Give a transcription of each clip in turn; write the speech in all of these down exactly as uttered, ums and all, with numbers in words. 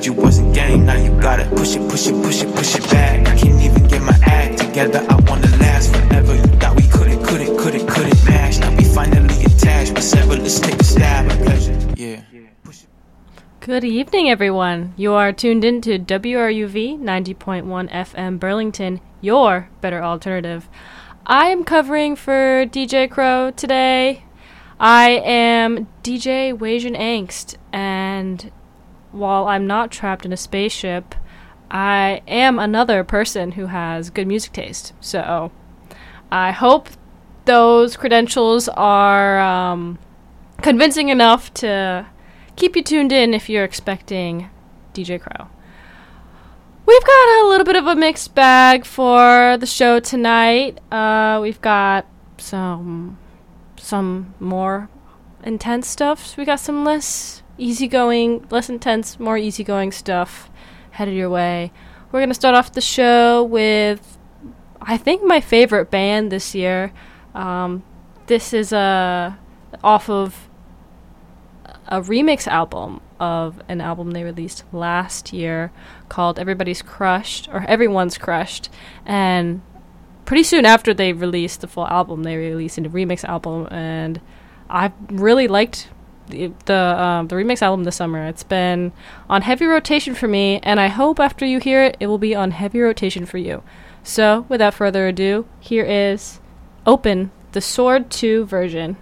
you wasn't game, now you gotta push it, push it, push it, push it back. I can't even get my act together, I wanna last forever. You thought we couldn't, couldn't, couldn't, couldn't match. Now we finally attached, but several, let's take a stab at pleasure. Yeah. Good evening, everyone. You are tuned in to W R U V ninety point one F M Burlington, your better alternative. I am covering for D J Crow today. I am D J Wasian Angst, and while I'm not trapped in a spaceship, I am another person who has good music taste. So I hope those credentials are um, convincing enough to keep you tuned in if you're expecting D J Crow. We've got a little bit of a mixed bag for the show tonight. Uh, we've got some some more intense stuff. We got some less easygoing, less intense, more easygoing stuff headed your way. We're going to start off the show with, I think, my favorite band this year. Um, this is a off of a remix album of an album they released last year called Everybody's Crushed, or Everyone's Crushed, and pretty soon after they released the full album, they released a remix album, and I really liked the the, um, the remix album this summer. It's been on heavy rotation for me, and I hope after you hear it, it will be on heavy rotation for you. So, without further ado, here is Open, the Sword two version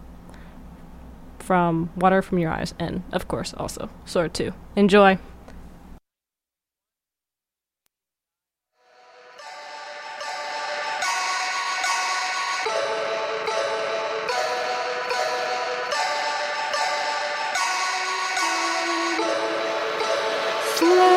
from Water From Your Eyes, and of course also Sword two. Enjoy. Slow